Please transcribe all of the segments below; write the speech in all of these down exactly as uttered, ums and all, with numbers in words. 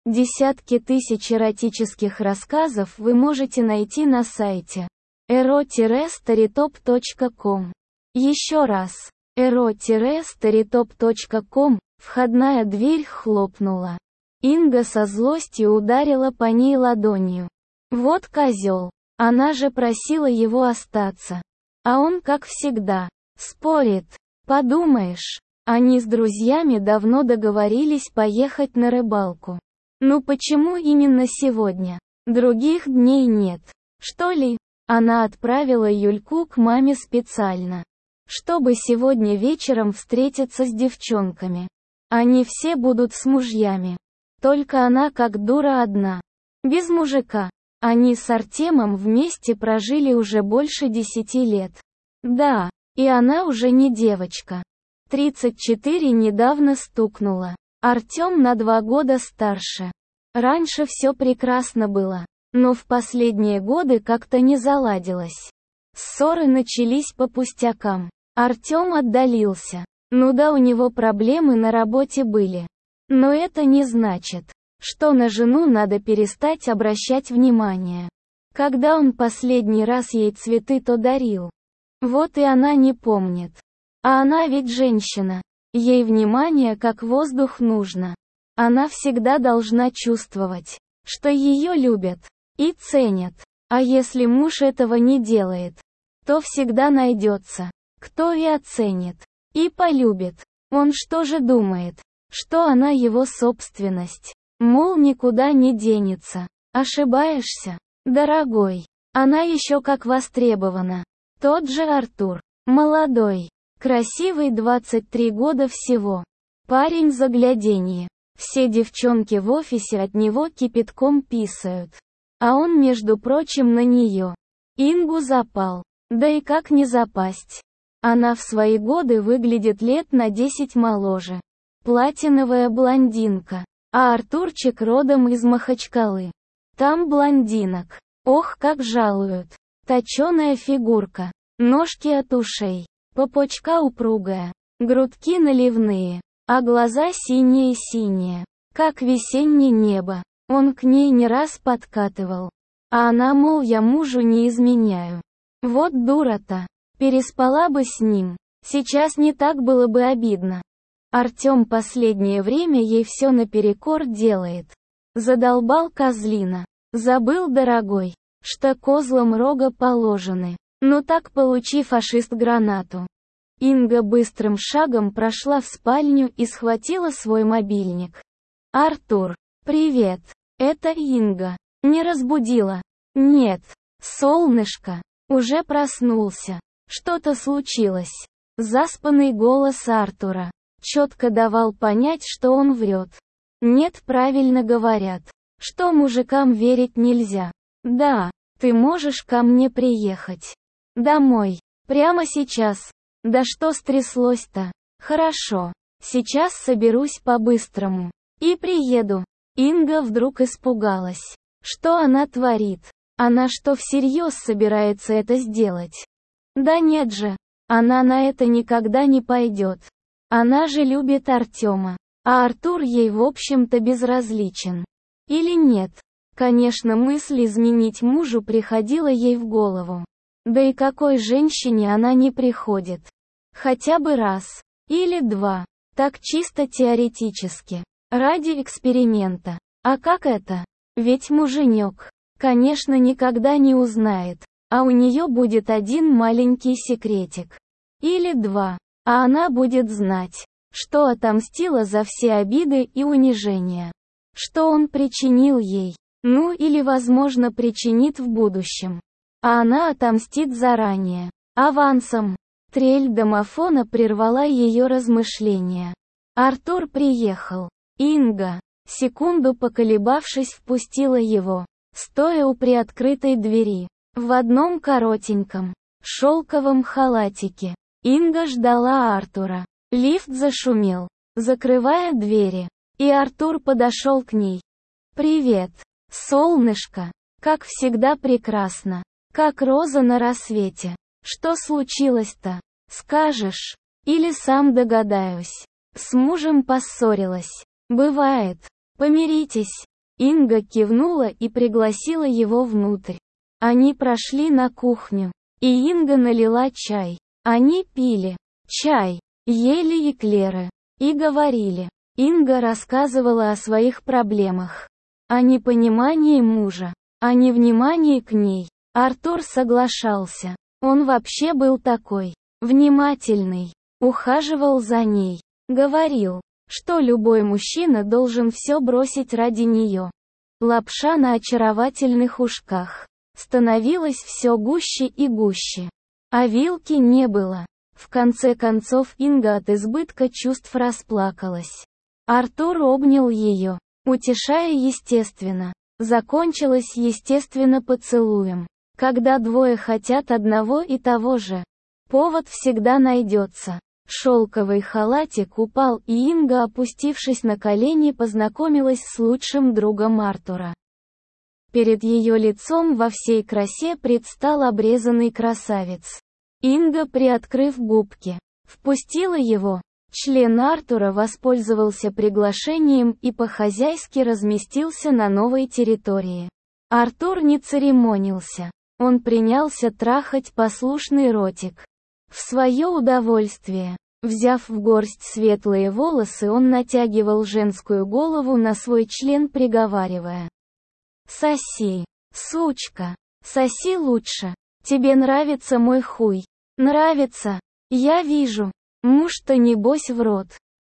Десятки тысяч эротических рассказов вы можете найти на сайте эро старитоп точка ком. Еще раз. эро старитоп точка ком. Входная дверь хлопнула. Инга со злостью ударила по ней ладонью. Вот козел. Она же просила его остаться. А он, как всегда, спорит. Подумаешь, они с друзьями давно договорились поехать на рыбалку. Ну почему именно сегодня? Других дней нет. Что ли? Она отправила Юльку к маме специально, чтобы сегодня вечером встретиться с девчонками. Они все будут с мужьями. Только она как дура одна. Без мужика. Они с Артемом вместе прожили уже больше десяти лет. Да, и она уже не девочка. тридцать четыре недавно стукнула. Артем на два года старше. Раньше все прекрасно было, но в последние годы как-то не заладилось. Ссоры начались по пустякам. Артем отдалился. Ну да, у него проблемы на работе были. Но это не значит, что на жену надо перестать обращать внимание. Когда он последний раз ей цветы то дарил? Вот и она не помнит. А она ведь женщина. Ей внимание как воздух нужно. Она всегда должна чувствовать, что ее любят и ценят. А если муж этого не делает, то всегда найдется, кто и оценит, и полюбит. Он что же думает, что она его собственность? Мол, никуда не денется. Ошибаешься, дорогой. Она еще как востребована. Тот же Артур. Молодой. Красивый, двадцать три года всего. Парень загляденье. Все девчонки в офисе от него кипятком писают. А он, между прочим, на нее. Ингу запал. Да и как не запасть? Она в свои годы выглядит лет на десять моложе. Платиновая блондинка. А Артурчик родом из Махачкалы. Там блондинок. Ох, как жалуют. Точеная фигурка. Ножки от ушей. Попочка упругая. Грудки наливные. А глаза синие-синие. Как весеннее небо. Он к ней не раз подкатывал. А она, мол, я мужу не изменяю. Вот дура-то. Переспала бы с ним. Сейчас не так было бы обидно. Артем последнее время ей все наперекор делает. Задолбал козлина. Забыл, дорогой, что козлам рога положены. Ну так получи, фашист, гранату. Инга быстрым шагом прошла в спальню и схватила свой мобильник. Артур. Привет. Это Инга. Не разбудила? Нет. Солнышко. Уже проснулся. Что-то случилось. Заспанный голос Артура четко давал понять, что он врет. Нет, правильно говорят, что мужикам верить нельзя. Да, ты можешь ко мне приехать. Домой. Прямо сейчас. Да что стряслось-то? Хорошо. Сейчас соберусь по-быстрому. И приеду. Инга вдруг испугалась. Что она творит? Она что, всерьез собирается это сделать? Да нет же. Она на это никогда не пойдет. Она же любит Артема. А Артур ей в общем-то безразличен. Или нет? Конечно, мысль изменить мужу приходила ей в голову. Да и какой женщине она не приходит? Хотя бы раз. Или два. Так чисто теоретически. Ради эксперимента. А как это? Ведь муженек, конечно, никогда не узнает. А у нее будет один маленький секретик. Или два. А она будет знать, что отомстила за все обиды и унижения. Что он причинил ей. Ну или, возможно, причинит в будущем. А она отомстит заранее. Авансом. Трель домофона прервала ее размышления. Артур приехал. Инга, секунду поколебавшись, впустила его, стоя у приоткрытой двери. В одном коротеньком, шелковом халатике. Инга ждала Артура. Лифт зашумел, закрывая двери. И Артур подошел к ней. «Привет, солнышко. Как всегда прекрасно. Как роза на рассвете. Что случилось-то? Скажешь? Или сам догадаюсь. С мужем поссорилась. Бывает. Помиритесь. Инга кивнула и пригласила его внутрь. Они прошли на кухню, и Инга налила чай. Они пили чай, ели эклеры и говорили. Инга рассказывала о своих проблемах, о непонимании мужа, о невнимании к ней. Артур соглашался. Он вообще был такой внимательный, ухаживал за ней, говорил, что любой мужчина должен все бросить ради нее. Лапша на очаровательных ушках становилась все гуще и гуще, а вилки не было. В конце концов Инга от избытка чувств расплакалась. Артур обнял ее, утешая естественно. Закончилось естественно поцелуем. Когда двое хотят одного и того же, повод всегда найдется. Шелковый халатик упал, и Инга, опустившись на колени, познакомилась с лучшим другом Артура. Перед ее лицом во всей красе предстал обрезанный красавец. Инга, приоткрыв губки, впустила его. Член Артура воспользовался приглашением и по-хозяйски разместился на новой территории. Артур не церемонился. Он принялся трахать послушный ротик. В свое удовольствие, взяв в горсть светлые волосы, он натягивал женскую голову на свой член, приговаривая: «Соси, сучка, соси лучше. Тебе нравится мой хуй? Нравится? Я вижу. Муж-то небось в рот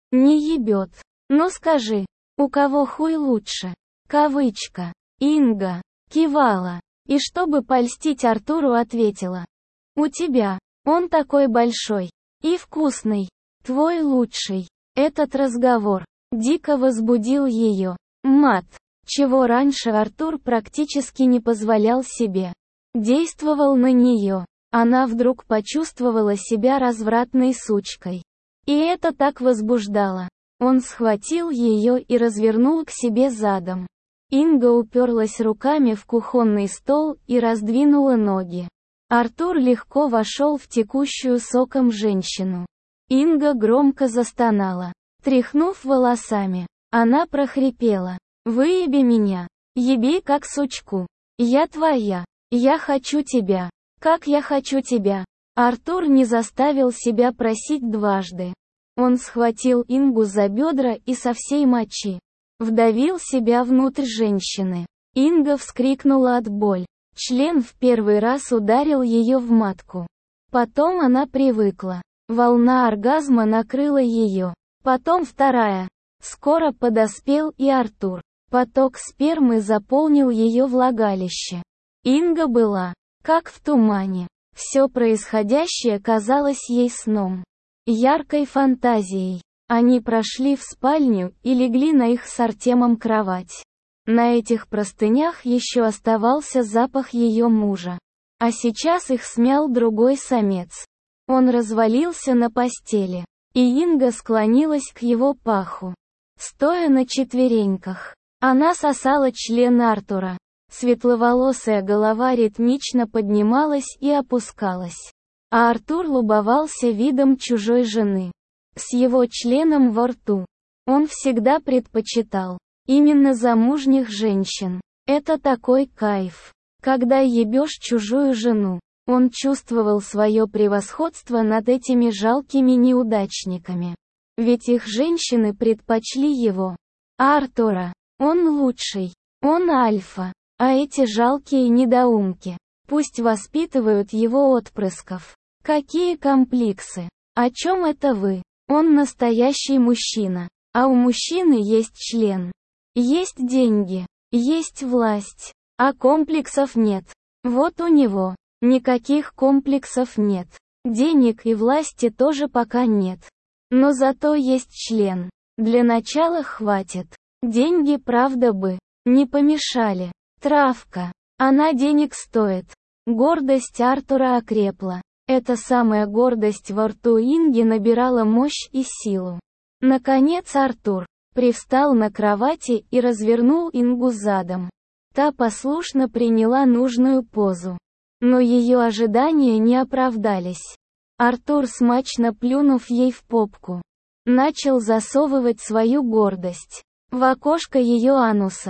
не ебет. Ну скажи, у кого хуй лучше?» Кавычка. Инга кивала, и чтобы польстить Артуру, ответила: «У тебя. Он такой большой и вкусный. Твой лучший». Этот разговор дико возбудил ее. Мат, чего раньше Артур практически не позволял себе, действовал на нее. Она вдруг почувствовала себя развратной сучкой. И это так возбуждало. Он схватил ее и развернул к себе задом. Инга уперлась руками в кухонный стол и раздвинула ноги. Артур легко вошел в текущую соком женщину. Инга громко застонала. Тряхнув волосами, она прохрипела: «Выеби меня. Еби как сучку. Я твоя. Я хочу тебя. Как я хочу тебя». Артур не заставил себя просить дважды. Он схватил Ингу за бедра и со всей мочи вдавил себя внутрь женщины. Инга вскрикнула от боли. Член в первый раз ударил ее в матку. Потом она привыкла. Волна оргазма накрыла ее. Потом вторая. Скоро подоспел и Артур. Поток спермы заполнил ее влагалище. Инга была как в тумане. Все происходящее казалось ей сном, яркой фантазией. Они прошли в спальню и легли на их с Артемом кровать. На этих простынях еще оставался запах ее мужа. А сейчас их смял другой самец. Он развалился на постели, и Инга склонилась к его паху. Стоя на четвереньках, она сосала член Артура. Светловолосая голова ритмично поднималась и опускалась. А Артур любовался видом чужой жены с его членом во рту. Он всегда предпочитал именно замужних женщин. Это такой кайф, когда ебешь чужую жену. Он чувствовал свое превосходство над этими жалкими неудачниками. Ведь их женщины предпочли его. Артура. Он лучший. Он альфа. А эти жалкие недоумки пусть воспитывают его отпрысков. Какие комплексы? О чем это вы? Он настоящий мужчина. А у мужчины есть член. Есть деньги. Есть власть. А комплексов нет. Вот у него. Никаких комплексов нет. Денег и власти тоже пока нет. Но зато есть член. Для начала хватит. Деньги, правда, бы не помешали. Травка. Она денег стоит. Гордость Артура окрепла. Эта самая гордость во рту Инги набирала мощь и силу. Наконец Артур привстал на кровати и развернул Ингу задом. Та послушно приняла нужную позу. Но ее ожидания не оправдались. Артур, смачно плюнув ей в попку, начал засовывать свою гордость в окошко ее ануса.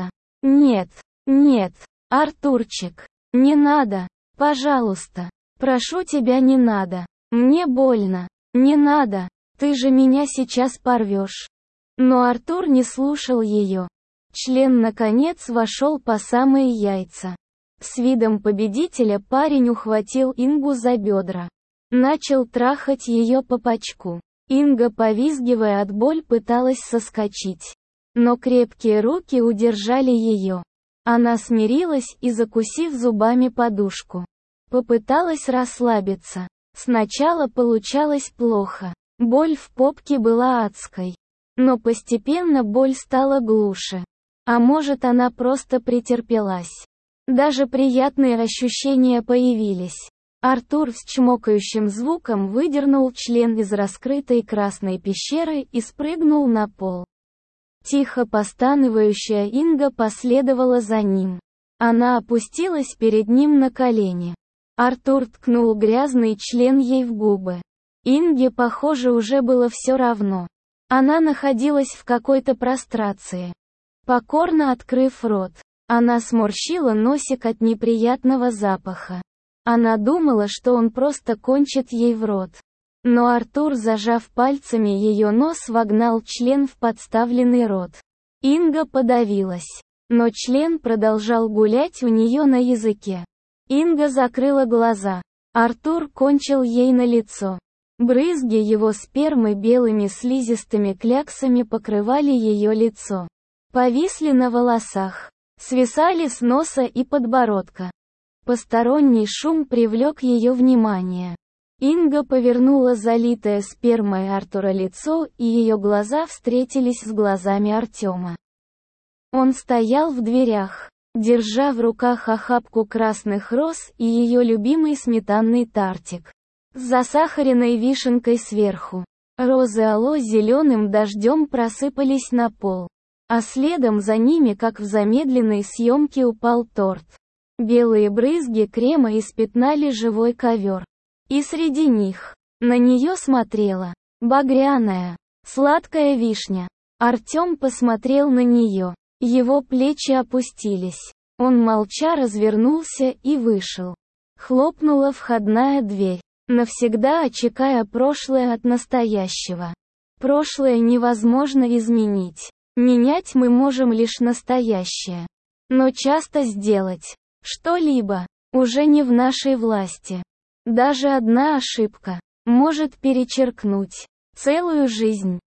Нет, нет, Артурчик, не надо, пожалуйста, прошу тебя, не надо, мне больно, не надо, ты же меня сейчас порвешь. Но Артур не слушал ее. Член наконец вошел по самые яйца. С видом победителя парень ухватил Ингу за бедра. Начал трахать ее по пачку. Инга, повизгивая от боли, пыталась соскочить. Но крепкие руки удержали ее. Она смирилась и, закусив зубами подушку, попыталась расслабиться. Сначала получалось плохо. Боль в попке была адской. Но постепенно боль стала глуше. А может, она просто претерпелась. Даже приятные ощущения появились. Артур с чмокающим звуком выдернул член из раскрытой красной пещеры и спрыгнул на пол. Тихо постанывающая Инга последовала за ним. Она опустилась перед ним на колени. Артур ткнул грязный член ей в губы. Инге, похоже, уже было все равно. Она находилась в какой-то прострации. Покорно открыв рот, она сморщила носик от неприятного запаха. Она думала, что он просто кончит ей в рот. Но Артур, зажав пальцами ее нос, вогнал член в подставленный рот. Инга подавилась. Но член продолжал гулять у нее на языке. Инга закрыла глаза. Артур кончил ей на лицо. Брызги его спермы белыми слизистыми кляксами покрывали ее лицо. Повисли на волосах. Свисали с носа и подбородка. Посторонний шум привлек ее внимание. Инга повернула залитое спермой Артура лицо, и ее глаза встретились с глазами Артема. Он стоял в дверях, держа в руках охапку красных роз и ее любимый сметанный тартик с засахаренной вишенкой сверху. Розы ало зеленым дождем просыпались на пол. А следом за ними, как в замедленной съемке, упал торт. Белые брызги крема испятнали живой ковер. И среди них, на нее смотрела, багряная, сладкая вишня. Артем посмотрел на нее. Его плечи опустились. Он молча развернулся и вышел. Хлопнула входная дверь, навсегда отсекая прошлое от настоящего. Прошлое невозможно изменить. Менять мы можем лишь настоящее. Но часто сделать что-либо уже не в нашей власти. Даже одна ошибка может перечеркнуть целую жизнь.